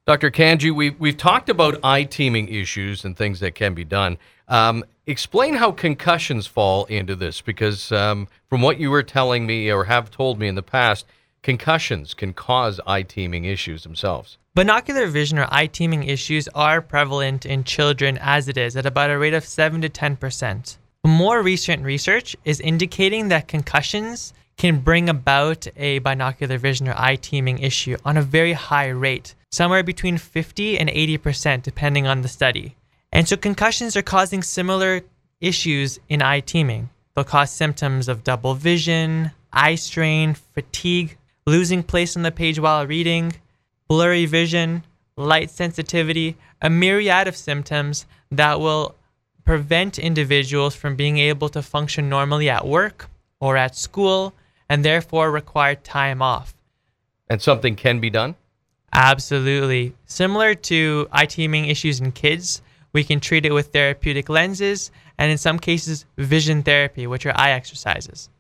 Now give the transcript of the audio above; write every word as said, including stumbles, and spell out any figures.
Doctor Kanji, we've, we've talked about eye teaming issues and things that can be done. Um, explain how concussions fall into this, because um, from what you were telling me or have told me in the past, concussions can cause eye teaming issues themselves. Binocular vision or eye teaming issues are prevalent in children as it is at about a rate of seven to ten percent. More recent research is indicating that concussions can bring about a binocular vision or eye teaming issue on a very high rate, somewhere between fifty and eighty percent depending on the study. And so concussions are causing similar issues in eye teaming. They'll cause symptoms of double vision, eye strain, fatigue, losing place on the page while reading, blurry vision, light sensitivity, a myriad of symptoms that will prevent individuals from being able to function normally at work or at school, and therefore require time off. And something can be done? Absolutely. Similar to eye teaming issues in kids, we can treat it with therapeutic lenses and in some cases vision therapy, which are eye exercises.